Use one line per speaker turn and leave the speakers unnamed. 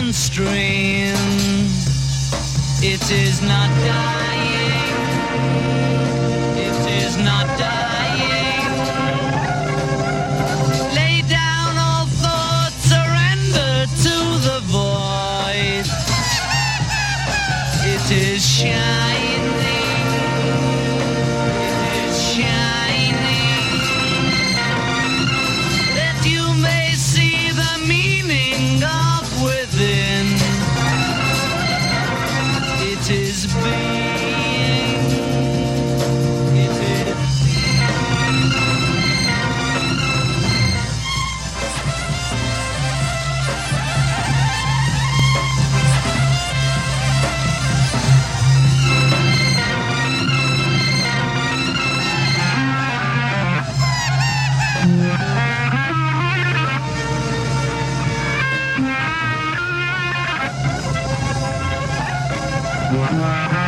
human strain. It is not dying. It is not dying. Lay down all thoughts, surrender to the void. It is shining. It is shining. That you may see the meaning of within. It is being. It is
Wow.